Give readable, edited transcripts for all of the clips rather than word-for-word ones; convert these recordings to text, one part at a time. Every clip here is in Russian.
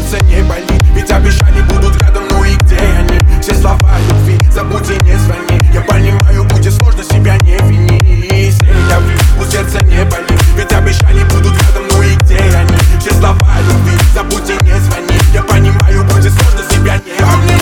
сердце не болит, ведь обещали будут рядом, ну и где они? Все слова любви, забудь и не звони. Я понимаю, будет сложно, себя не вини. Сеяви, пусть сердце не болит, ведь обещали будут рядом, ну и где они? Все слова любви, забудь и не звони. Я понимаю, будет сложно, себя не вини.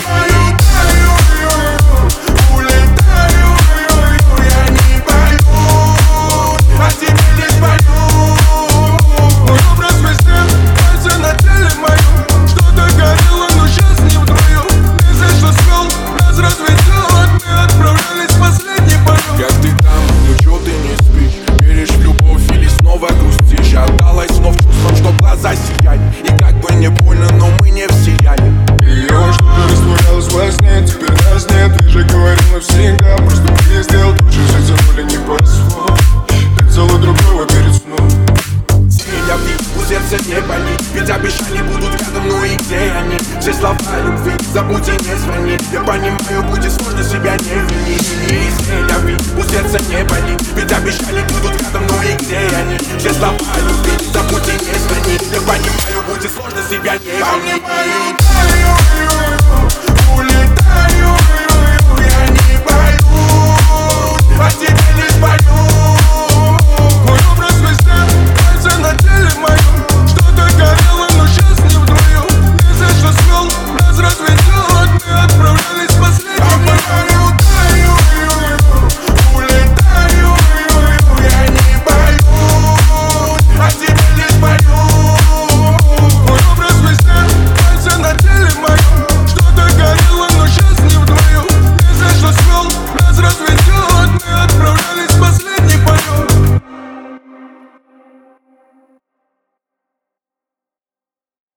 И как бы не больно, но мы не в сиянии. Ее что-то растворялось во сне, теперь нас нет. Ты же говорил навсегда, просто ты сделал тут же, жизнь забыли не позволь. Ты целую другого перед сном. Сеяви, у сердца не болит, ведь обещали будут рядом, ну и где они? Все слова любви, забудь и не звони. Я понимаю, будет сложно, себя не вини. Сеяви, у сердца не болит, ведь обещали будут рядом, ну и где они? Все слова любви, забудь и не звони. Я понимаю, будет сложно, себя не вини.